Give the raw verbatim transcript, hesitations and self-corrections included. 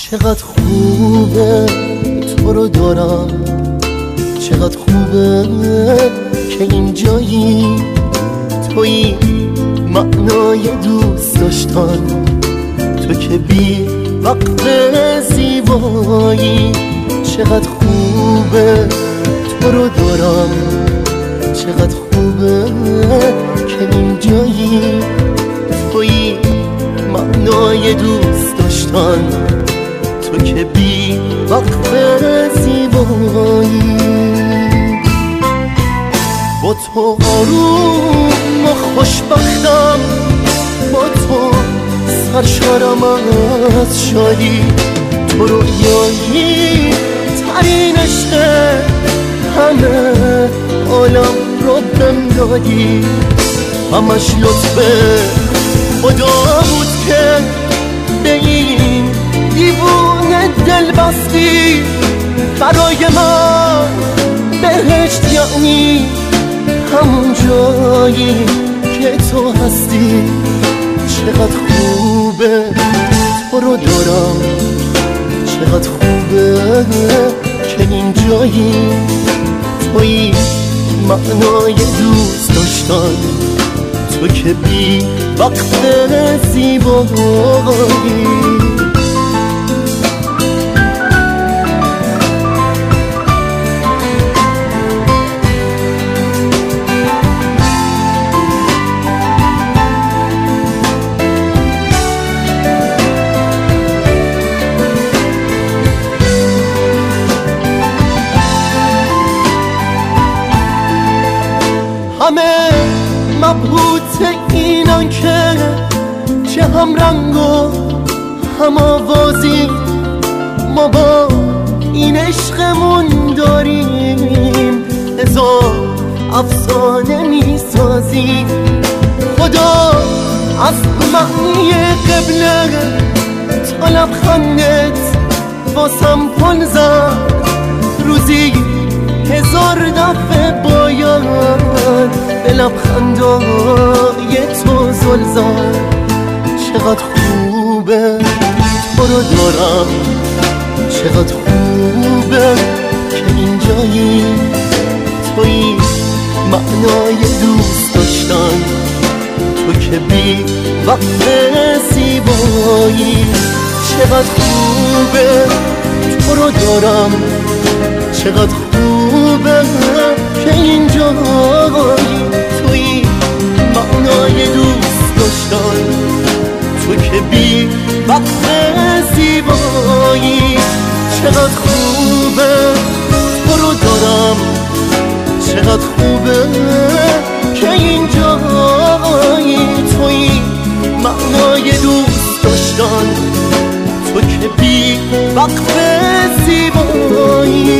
چقدر خوبه تو رو دارم، چقدر خوبه که اینجایی، تویی معنای دوست داشتن، تو که بی وقت زیبایی. چقدر خوبه تو رو دارم، چقدر خوبه که اینجایی، تویی معنای دوست داشتن، تو که بی وقت زیبایی. با تو آروم و خوشبختم، با تو سرشارم از شادی، تو رویایی ترین عشق همه عالم رو بهم دادی. همش لطف خدا بود که به این دیوونه دل بستی. برای من بهشت یعنی همون جایی که تو هستی. چقدر خوبه تو رو دارم، چقدر خوبه که این جایی، تویی معنای دوست داشتن، تو که بی وقت زیبایی. همه مبهوت اینان که چه هم رنگ و هم آوازی، ما با این عشقمون داریم هزار افسانه میسازی. خدا از معنی قبله تا لبخندت واسم پل زد، روزی هزار دفعه باید به لبخندای تو زل زد. چقدر خوبه تو رو دارم، چقدر خوبه که اینجایی، تویی معنای دوست داشتن، تو که بی وقت زیبایی. چقدر خوبه تو رو دارم، چقدر خوبه که اینجایی، تویی معنای دوست داشتن، تو که بی وقت زیبایی. چقدر خوبه تو رو دارم، چقدر خوبه که اینجایی، تویی معنای دوست داشتن، تو که بی وقت زیبایی.